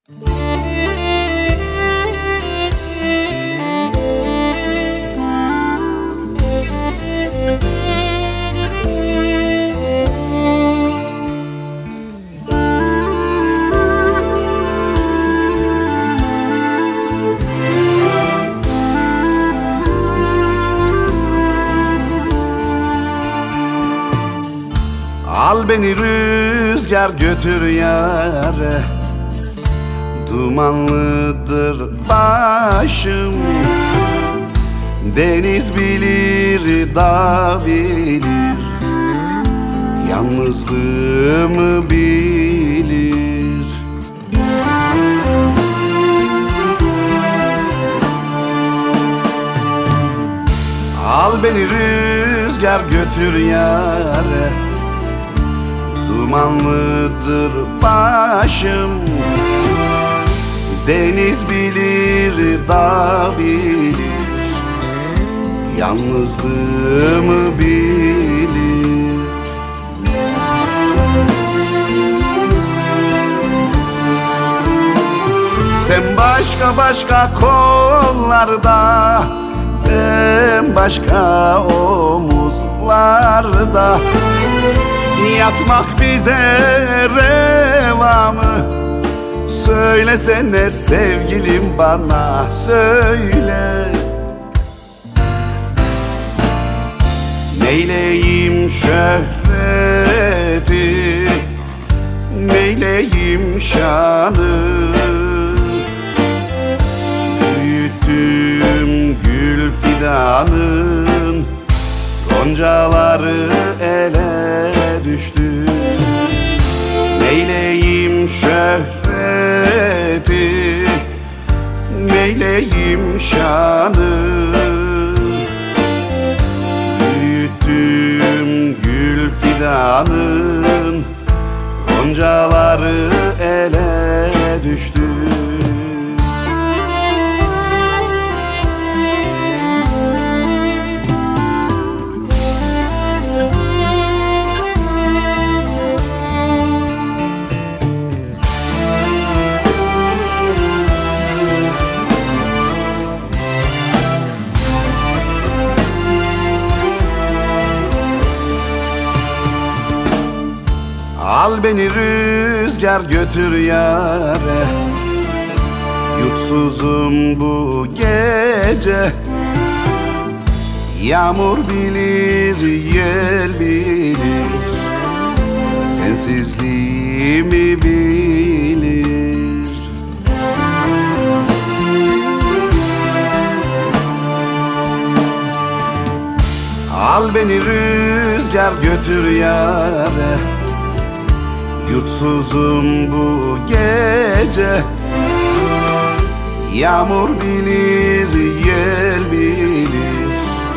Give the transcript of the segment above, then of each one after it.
Al beni rüzgar götür yâre, dumanlıdır başım. Deniz bilir, dağ bilir, yalnızlığımı bilir. Al beni rüzgar götür yâre, dumanlıdır başım. Deniz bilir, dağ bilir, yalnızlığımı bilir. Sen başka başka kollarda, ben başka omuzlarda. Yatmak bize reva mı? Söylesene sevgilim bana, söyle. Neyleyim şöhreti, neyleyim şanı? Büyüttüm gül fidanın, goncaları ele düştü. Neyleyim şöhreti, neyleyim şanı? Büyüttüm gül fidanın, goncaları ele düştü. Al beni rüzgar götür yâre, yutsuzum bu gece. Yağmur bilir, yel bilir, sensizliğimi bilir. Al beni rüzgar götür yâre, yurtsuzum bu gece. Yağmur bilir, yel bilir,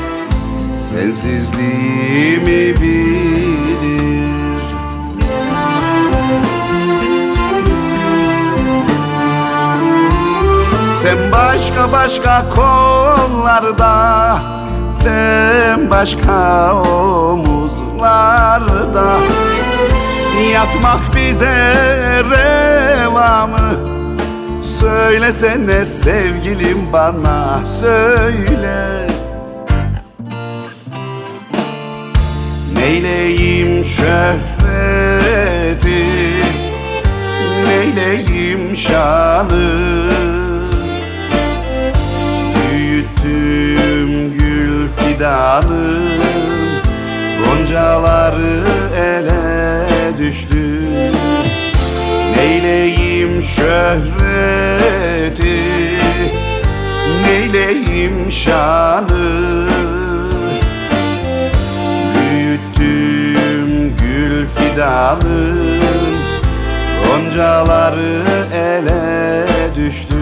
sensizliğimi bilir. Sen başka başka kollarda, ben başka omuzlarda. Yatmak bize reva mı? Söylesene sevgilim bana, söyle. Neyleyim şöhreti, neyleyim şanı? Büyüttüm gül fidanın, goncaları ele düştü. Neyleyim şöhreti, neyleyim şanı? Büyüttüm gül fidanın, goncaları ele düştü.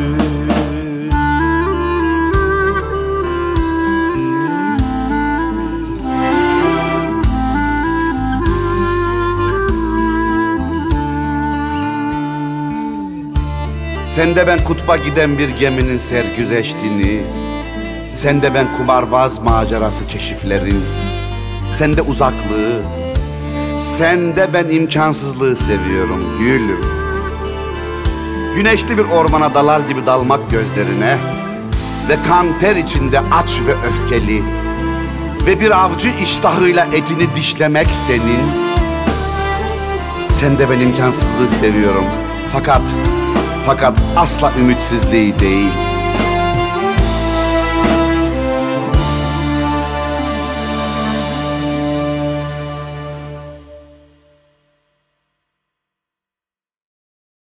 Sende ben kutba giden bir geminin sergüzeştiğini, sende ben kumarbaz macerası keşiflerin, sende uzaklığı, sende ben imkansızlığı seviyorum gülüm. Güneşli bir ormana dalar gibi dalmak gözlerine ve kan ter içinde aç ve öfkeli ve bir avcı iştahıyla etini dişlemek senin. Sen de ben imkansızlığı seviyorum. Fakat asla ümitsizliği değil.